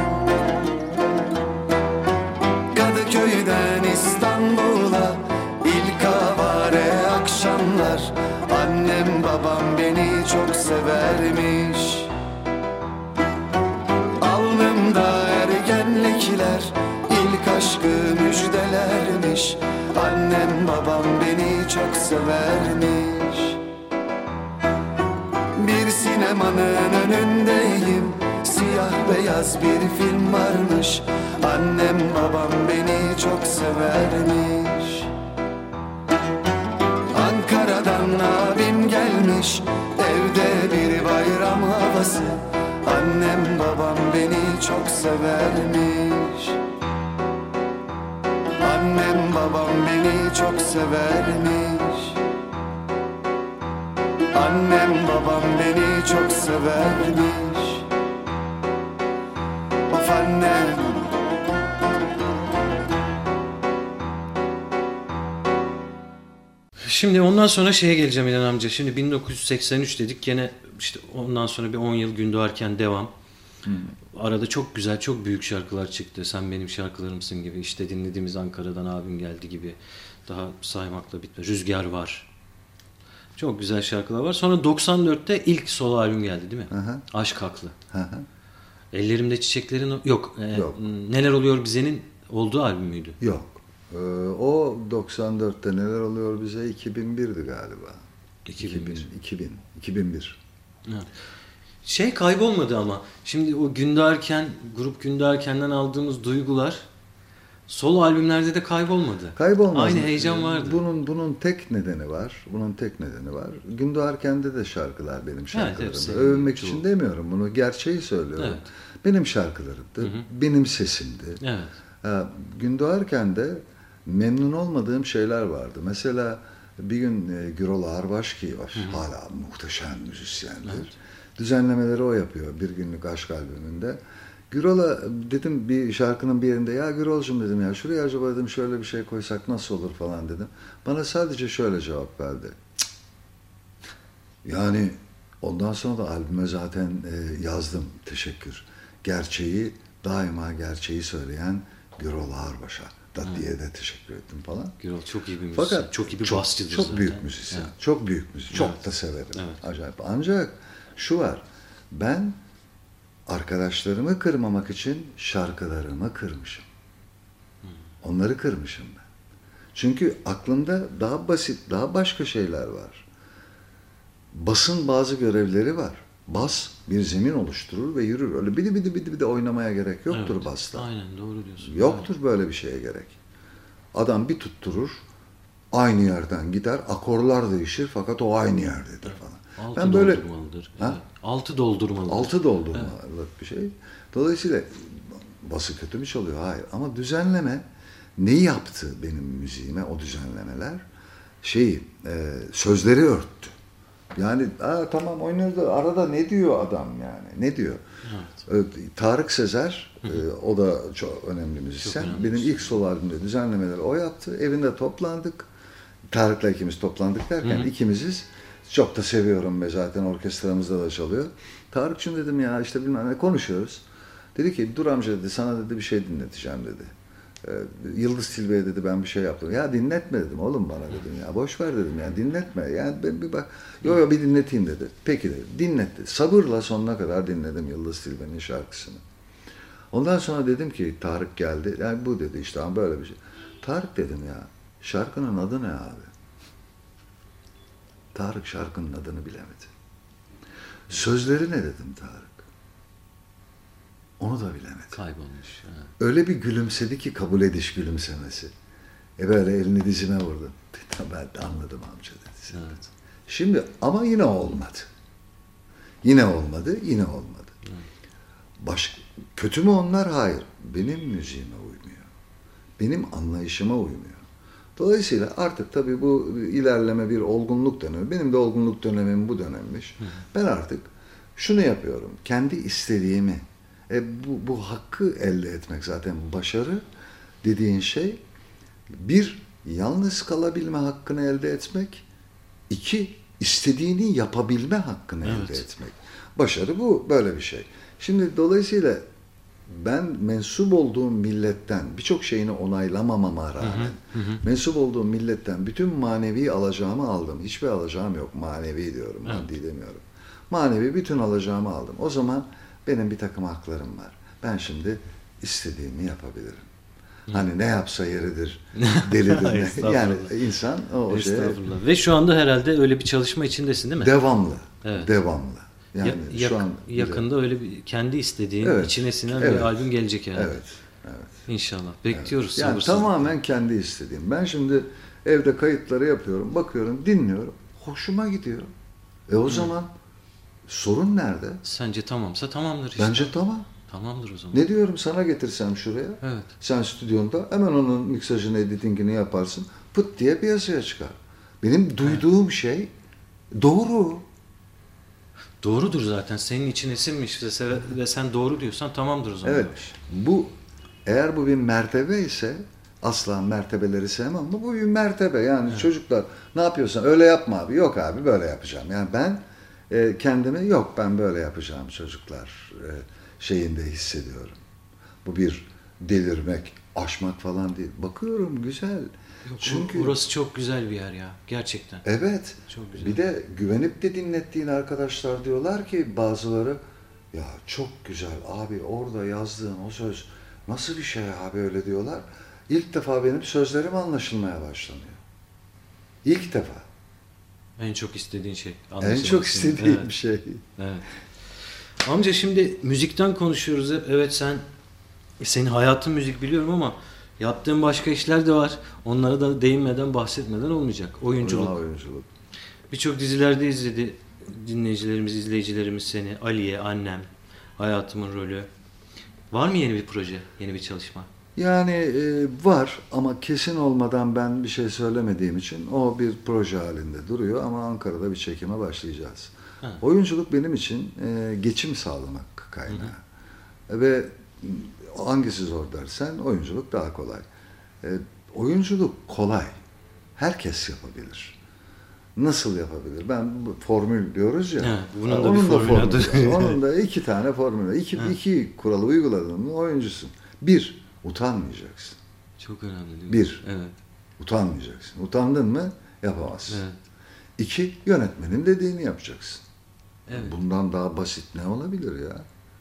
Kadıköy'den İstanbul'a ilk avare akşamlar. Annem babam çok severmiş. Alnımda ergenlikler, ilk aşkı müjdelermiş. Annem babam beni çok severmiş. Bir sinemanın önündeyim, siyah beyaz bir film varmış. Annem babam beni çok severmiş. Ankara'dan abim gelmiş, evde bir bayram havası. Annem babam beni çok severmiş. Annem babam beni çok severmiş. Annem babam beni çok severmiş. Of annem. Şimdi ondan sonra şeye geleceğim İlhan amca. Şimdi bin dokuz yüz seksen üç dedik. Gene işte ondan sonra bir on yıl Gündoğarken devam. Hmm. Arada çok güzel, çok büyük şarkılar çıktı. Sen benim şarkılarımsın gibi. İşte dinlediğimiz Ankara'dan abim geldi gibi. Daha saymakla bitmez. Rüzgar var. Çok güzel şarkılar var. Sonra doksan dörtte ilk solo albüm geldi değil mi? Aha. Aşk Haklı. Aha. Ellerimde Çiçeklerin... Yok. E, Yok. Neler Oluyor Bize'nin olduğu albüm müydü? Yok. Ee, o doksan dörtte Neler Oluyor Bize iki bin birdi galiba. iki bin bir. iki bin, iki bin bir. Evet. Şey kaybolmadı ama. Şimdi o Gündoğarken, grup Gündoğarken'den aldığımız duygular solo albümlerde de kaybolmadı. Kaybolmadı. Aynı heyecan vardı. Bunun bunun tek nedeni var. Bunun tek nedeni var. Gündoğarken'de de şarkılar benim şarkılarım. Evet, övünmek için çok. Demiyorum bunu. Gerçeği söylüyorum. Evet. Benim şarkılarımdı. Hı hı. Benim sesimdi. Evet. Gündoğarken'de memnun olmadığım şeyler vardı. Mesela bir gün e, Gürol Ağırbaş ki hı hı. hala muhteşem müzisyendir. Evet. Düzenlemeleri o yapıyor bir günlük aşk albümünde. Gürol'a dedim bir şarkının bir yerinde ya Gürol'cum dedim ya şuraya acaba dedim şöyle bir şey koysak nasıl olur falan dedim. Bana sadece şöyle cevap verdi. Cık. Yani ondan sonra da albüme zaten e, yazdım teşekkür. Gerçeği daima gerçeği söyleyen Gürol Ağırbaş'a da diye de teşekkür ettim falan. Gürol çok iyi bir müzisyen. Fakat çok iyi bir basçıdır çok zaten. Büyük müzisyen. Evet. Çok büyük müzisyen. Çok evet. da severim. Evet. Acayip. Ancak şu var. Ben arkadaşlarımı kırmamak için şarkılarımı kırmışım. Hmm. Onları kırmışım ben. Çünkü aklımda daha basit, daha başka şeyler var. Basın bazı görevleri var. Bas bir zemin oluşturur ve yürür. Öyle bidi bidi bidi bidi oynamaya gerek yoktur evet. Basta. Aynen doğru diyorsun. Yoktur evet. Böyle bir şeye gerek. Adam bir tutturur, aynı yerden gider, akorlar değişir fakat o aynı yerdedir evet. falan. Altı ben böyle doldurmalıdır. Evet. Altı doldurmalıdır. Altı doldurmalıdır evet. bir şey. Dolayısıyla bası kötü mü çalıyor? Hayır. Ama düzenleme neyi yaptı benim müziğime o düzenlemeler? Şeyi, e, sözleri örttü. Yani Aa, tamam oynuyoruz da arada ne diyor adam yani? Ne diyor? Evet. E, Tarık Sezer, e, o da çok önemli müzisyen. Çok önemli benim müzisyen. İlk solo albümde düzenlemeleri o yaptı. Evinde toplandık. Tarık'la ikimiz toplandık derken Hı-hı. ikimiziz. Çok da seviyorum ve zaten orkestramızda da çalıyor. Tarık'cığım dedim ya işte bilmem ne konuşuyoruz. Dedi ki dur amca dedi sana dedi bir şey dinleteceğim dedi. Ee, Yıldız Tilbe'ye dedi ben bir şey yaptım. Ya dinletme dedim oğlum bana dedim ya. Boş ver dedim ya dinletme. Yani ben bir bak. Yo yo bir dinleteyim dedi. Peki dedi. Dinlet dedi. Sabırla sonuna kadar dinledim Yıldız Tilbe'nin şarkısını. Ondan sonra dedim ki Tarık geldi. Yani bu dedi işte ama böyle bir şey. Tarık dedim ya şarkının adı ne abi? Tarık şarkının adını bilemedi. Sözleri ne dedim Tarık? Onu da bilemedi. Kaybolmuş. Ha. Öyle bir gülümsedi ki kabul ediş gülümsemesi. E böyle elini dizime vurdu. Ben de anladım amca dedi. Evet. Şimdi ama yine olmadı. Yine olmadı, yine olmadı. Evet. Baş, kötü mü onlar? Hayır. Benim müziğime uymuyor. Benim anlayışıma uymuyor. Dolayısıyla artık tabii bu ilerleme bir olgunluk dönemi. Benim de olgunluk dönemim bu dönemmiş. Hı. Ben artık şunu yapıyorum. Kendi istediğimi, e, bu, bu hakkı elde etmek zaten başarı dediğin şey. Bir, yalnız kalabilme hakkını elde etmek. İki, istediğini yapabilme hakkını evet. elde etmek. Başarı bu, böyle bir şey. Şimdi dolayısıyla ben mensup olduğum milletten birçok şeyini onaylamamama rağmen hı hı, hı. mensup olduğum milletten bütün manevi alacağımı aldım. Hiçbir alacağım yok. Manevi diyorum. Evet. Maddi demiyorum. Manevi bütün alacağımı aldım. O zaman benim bir takım haklarım var. Ben şimdi istediğimi yapabilirim. Hani ne yapsa yeridir, delidir. Yani insan o şeye... Ve şu anda herhalde öyle bir çalışma içindesin değil mi? Devamlı. Evet. Devamlı. Yani ya, yak, şu an yakında öyle bir kendi istediğin, evet, içine sinen evet, bir albüm gelecek herhalde. Evet. Evet. İnşallah. Bekliyoruz. Evet. Yani tamamen kendi istediğim. Ben şimdi evde kayıtları yapıyorum, bakıyorum, dinliyorum. Hoşuma gidiyor. E o Hı. zaman sorun nerede? Sence tamamsa tamamdır işte. Bence tamam. Tamamdır o zaman. Ne diyorum, sana getirsem şuraya. Evet. Sen stüdyonda hemen onun miksajını, editingini yaparsın. Pıt diye piyasaya çıkar. Benim duyduğum evet. şey doğru. Doğrudur zaten. Senin için esinmiş ve sen doğru diyorsan tamamdır o zaman. Evet. Bu eğer bu bir mertebe ise, asla mertebeleri sevmem ama bu bir mertebe. Yani evet. çocuklar ne yapıyorsan öyle yapma abi. Yok abi böyle yapacağım. Yani ben e, kendimi yok ben böyle yapacağım çocuklar e, şeyinde hissediyorum. Bu bir delirmek, aşmak falan değil. Bakıyorum güzel. Yok, çünkü burası çok güzel bir yer ya. Gerçekten. Evet. Çok güzel. Bir de güvenip de dinlettiğin arkadaşlar diyorlar ki bazıları ya çok güzel abi orada yazdığın o söz nasıl bir şey abi öyle diyorlar. İlk defa benim sözlerim anlaşılmaya başlanıyor. İlk defa. En çok istediğin şey. En çok istediğim evet. şey. Evet. Amca şimdi müzikten konuşuyoruz hep. Evet sen senin hayatın müzik biliyorum ama yaptığın başka işler de var. Onlara da değinmeden, bahsetmeden olmayacak. Oyunculuk. oyunculuk. Birçok dizilerde izledi dinleyicilerimiz, izleyicilerimiz seni. Aliye, Annem, Hayatımın Rolü. Var mı yeni bir proje, yeni bir çalışma? Yani e, var ama kesin olmadan ben bir şey söylemediğim için o bir proje halinde duruyor ama Ankara'da bir çekime başlayacağız. Ha. Oyunculuk benim için e, geçim sağlamak kaynağı. Hı hı. Ve hangisi zor dersen oyunculuk daha kolay. E, oyunculuk kolay. Herkes yapabilir. Nasıl yapabilir? Ben formül diyoruz ya. Ha, bunun da onun bir formülü formülü. Onun da iki tane formülü. İki, iki kuralı uyguladın mı oyuncusun. Bir, utanmayacaksın. Çok önemli değil mi? Bir, evet. utanmayacaksın. Utandın mı yapamazsın. Evet. İki, yönetmenin dediğini yapacaksın. Evet. Bundan daha basit ne olabilir ya?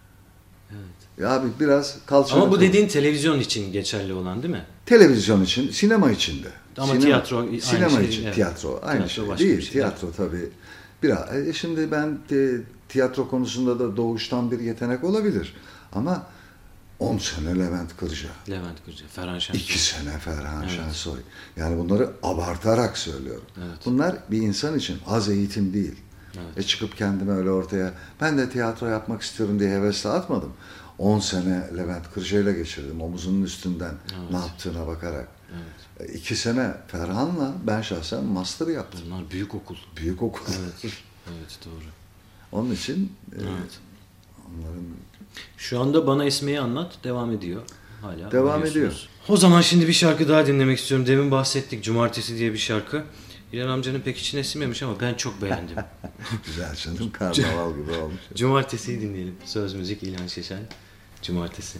Evet. Ya abi biraz kalça. Ama bu dediğin televizyon için geçerli olan değil mi? Televizyon için, sinema için de. Ama sinema, tiyatro aynı sinema şey. için, Evet. tiyatro aynı tiyatro şey değil. Şey, tiyatro evet. tabii. Biraz. E şimdi ben de, tiyatro konusunda da doğuştan bir yetenek olabilir. Ama on sene Levent Kırca. Levent Kırca, Ferhan Şensoy. iki sene Ferhan evet. Şensoy. Yani bunları abartarak söylüyorum. Evet. Bunlar bir insan için az eğitim değil. Evet. E çıkıp kendime öyle ortaya ben de tiyatro yapmak istiyorum diye hevesle atmadım. on sene Levent Kırca ile geçirdim. Omuzunun üstünden evet. ne yaptığına bakarak. Evet. E, iki sene Ferhan'la ben şahsen master yaptım. Bunlar büyük okul. Büyük okul. Evet, evet doğru. Onun için e, evet. onların... Şu anda Bana Esme'yi anlat. Devam ediyor. Hala devam ediyor. O zaman şimdi bir şarkı daha dinlemek istiyorum. Demin bahsettik. Cumartesi diye bir şarkı. İlhan amcanın pek içine sinmemiş ama ben çok beğendim. Güzel canım. Karnaval gibi olmuş. Cumartesi'yi dinleyelim. Söz müzik İlhan Şeşen. Cumartesi.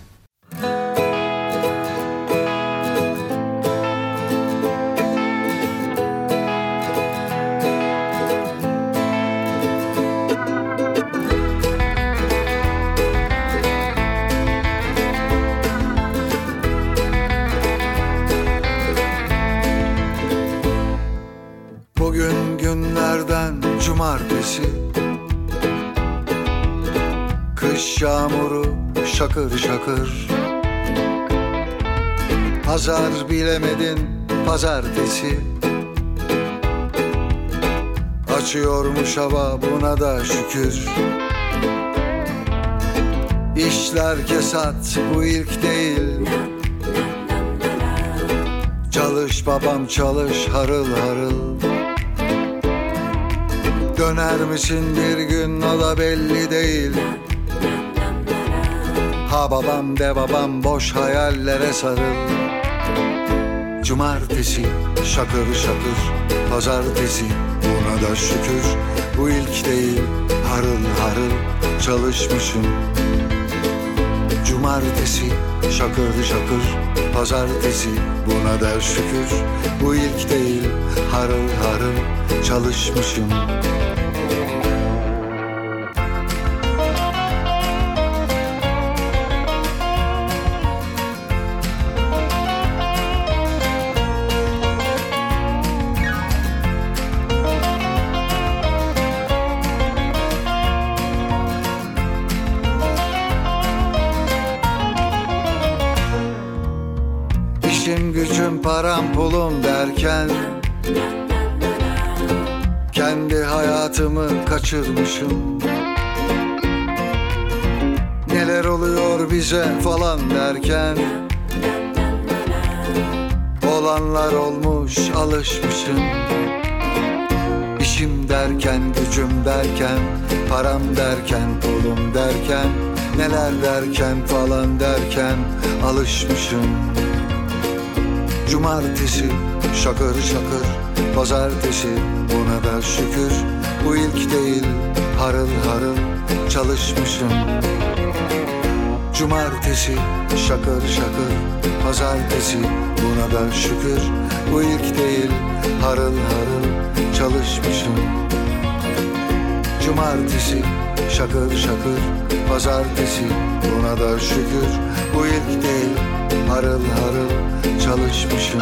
Bugün günlerden cumartesi, kış yağmuru şakır şakır. Pazar bilemedin pazartesi, açıyormuş hava buna da şükür. İşler kesat bu ilk değil, çalış babam çalış harıl harıl. Döner misin bir gün o da belli değil. Ha babam de babam boş hayallere sarıl. Cumartesi şakır şakır, pazartesi buna da şükür. Bu ilk değil harıl harıl çalışmışım. Cumartesi şakır şakır, pazartesi buna da şükür. Bu ilk değil harıl harıl çalışmışım. pulum derken kendi hayatımı kaçırmışım. Neler oluyor bize falan derken olanlar olmuş, alışmışım. İşim derken, gücüm derken, param derken, pulum derken, neler derken falan derken alışmışım. Cumartesi şakır şakır, pazartesi buna da şükür. Bu ilk değil, harıl harıl çalışmışım. Cumartesi şakır şakır, pazartesi buna da şükür. Bu ilk değil, harıl harıl çalışmışım. Cumartesi şakır şakır, pazartesi buna da şükür. Bu ilk değil, harıl harıl çalışmışım.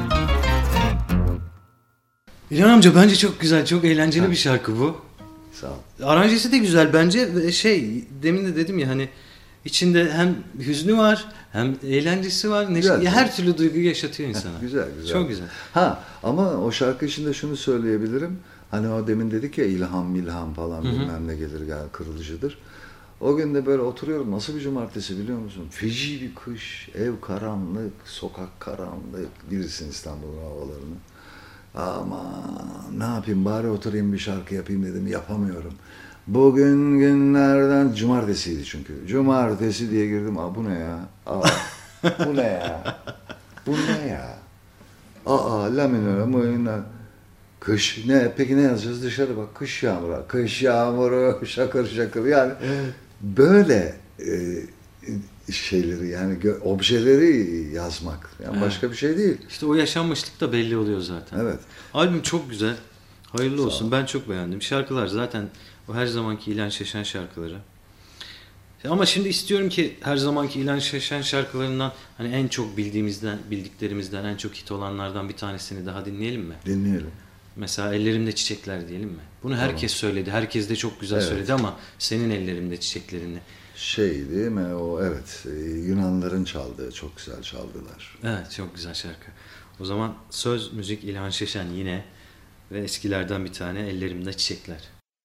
İlhan amca bence çok güzel, çok eğlenceli ha. bir şarkı bu. Sağ ol. Aranjesi de güzel bence. Şey, demin de dedim ya hani içinde hem hüznü var, hem eğlencesi var. Neşe, her türlü duyguyu yaşatıyor insana. Güzel, güzel. Çok güzel. Ha, ama o şarkı içinde şunu söyleyebilirim. Hani o demin dedik ya ilham milham falan, Hı-hı. bilmem ne gelir gel kırılıcıdır. O gün de böyle oturuyorum, nasıl bir cumartesi biliyor musun? Feci bir kış, ev karanlık, sokak karanlık, bilirsin İstanbul'un havalarını. Ama ne yapayım, bari oturayım bir şarkı yapayım dedim, yapamıyorum. Bugün günlerden, cumartesiydi çünkü. Cumartesi diye girdim, aa bu ne ya? Aa, bu ne ya? Bu ne ya? Aa, la minör, minör. Kış ne? Peki ne yazacağız? Dışarı bak, kış yağmuru, kış yağmuru, şakır şakır. Yani evet. böyle e, şeyleri, yani gö- objeleri yazmak. Yani evet. başka bir şey değil. İşte o yaşanmışlık da belli oluyor zaten. Evet. Albüm çok güzel. Hayırlı olsun. Ben çok beğendim. Şarkılar zaten o her zamanki İlhan Şeşen şarkıları. Ama şimdi istiyorum ki her zamanki İlhan Şeşen şarkılarından hani en çok bildiğimizden, bildiklerimizden en çok hit olanlardan bir tanesini daha dinleyelim mi? Dinleyelim. Mesela Ellerimde Çiçekler diyelim mi? Bunu herkes tamam. söyledi. Herkes de çok güzel evet. söyledi ama senin ellerimde çiçeklerini. Şey değil mi o, evet, Yunanların çaldığı, çok güzel çaldılar. Evet, çok güzel şarkı. O zaman söz, müzik İlhan Şeşen yine ve eskilerden bir tane Ellerimde Çiçekler.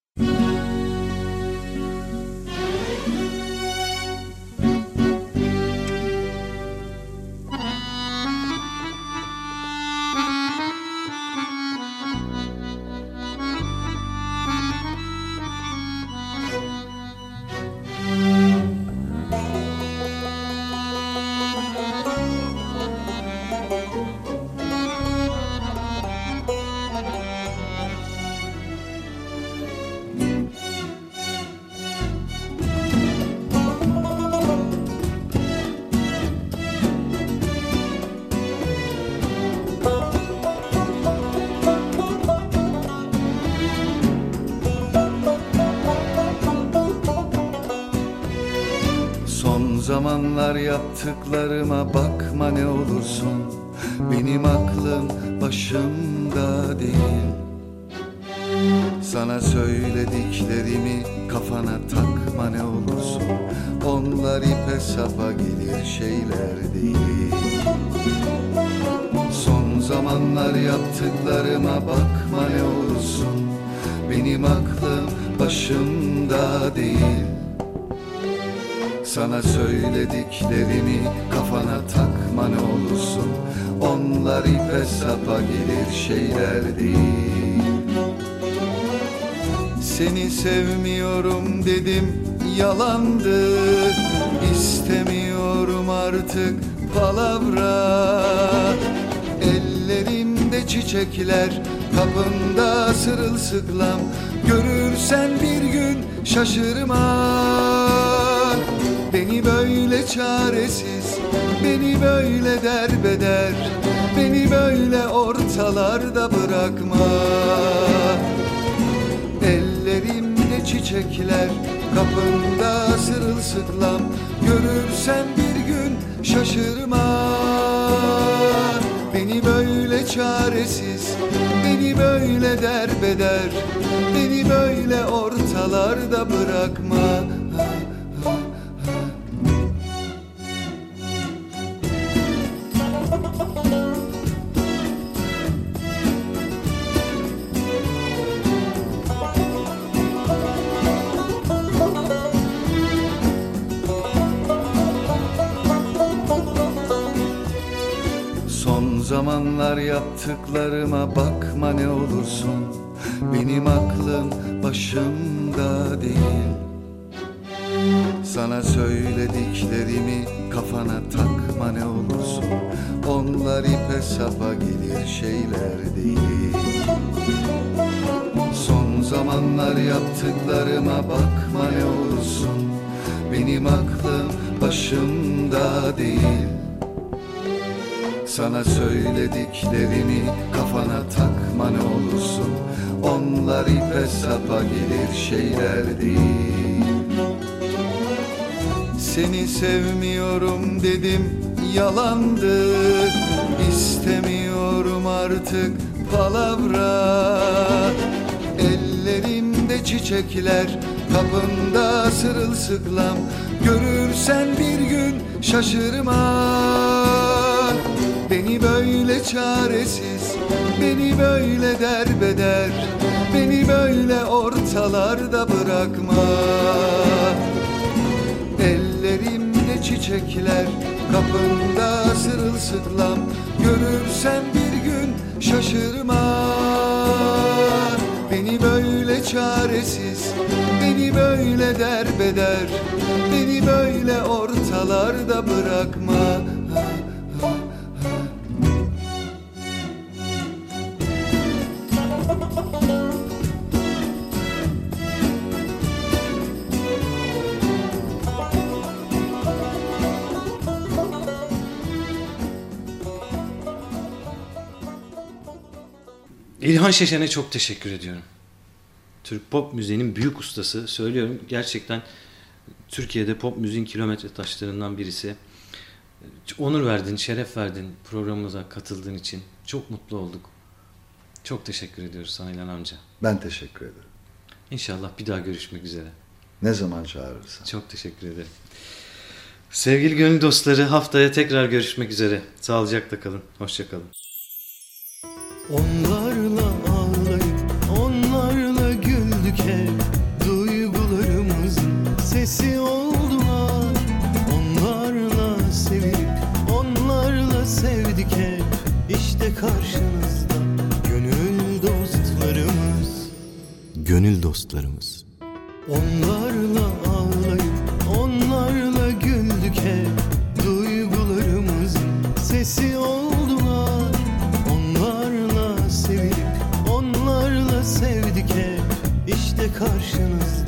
Zamanlar yaptıklarıma bakma ne olursun. Benim aklım başımda değil. Sana söylediklerimi kafana takma ne olursun. Onlar ipe sapa gelir şeyler değil. Son zamanlar yaptıklarıma bakma ne olursun. Benim aklım başımda değil. Sana söylediklerimi kafana takma ne olursun. Onlar ipe sapa gelir şeyler değil. Seni sevmiyorum dedim, yalandı. İstemiyorum artık palavra. Ellerimde çiçekler, kapında sırılsıklam. Görürsen bir gün şaşırma. Beni böyle çaresiz, beni böyle derbeder, beni böyle ortalarda bırakma. Ellerimde çiçekler, kapında sırılsıklam. Görürsen bir gün şaşırma. Beni böyle çaresiz, beni böyle derbeder, beni böyle ortalarda bırakma. zamanlar yaptıklarıma bakma ne olursun. Benim aklım başımda değil. Sana söylediklerimi kafana takma ne olursun. Onlar ipe sapa gelir şeyler değil. Son zamanlar yaptıklarıma bakma ne olursun. Benim aklım başımda değil. Sana söylediklerimi kafana takma ne olursun. Onlar ipe sapa gelir şeyler değil. Seni sevmiyorum dedim, yalandı. İstemiyorum artık palavra. Ellerimde çiçekler, kapında sırılsıklam. Görürsen bir gün şaşırma. Beni böyle çaresiz, beni böyle derbeder, beni böyle ortalarda bırakma. Ellerimde çiçekler, kapında sırılsıklam. Görürsen bir gün şaşırma. Beni böyle çaresiz, beni böyle derbeder, beni böyle ortalarda bırakma. İlhan Şeşen'e çok teşekkür ediyorum. Türk pop müziğinin büyük ustası, söylüyorum. Gerçekten Türkiye'de pop müziğin kilometre taşlarından birisi. Onur verdin, şeref verdin programımıza katıldığın için. Çok mutlu olduk. Çok teşekkür ediyoruz sana İlhan amca. Ben teşekkür ederim. İnşallah bir daha görüşmek üzere. Ne zaman çağırırsan. Çok teşekkür ederim. Sevgili gönül dostları, haftaya tekrar görüşmek üzere. Sağlıcakla kalın. Hoşça kalın. Onlarla ağlayıp onlarla güldük hep. Duygularımızın sesi oldular. Onlarla sevip onlarla sevdik hep. İşte karşınızda gönül dostlarımız. Gönül dostlarımız. Onlarla ağlayıp onlarla güldük hep. Duygularımızın sesi oldular. Onlarla sevip onlarla sevdik hep. İşte karşınızda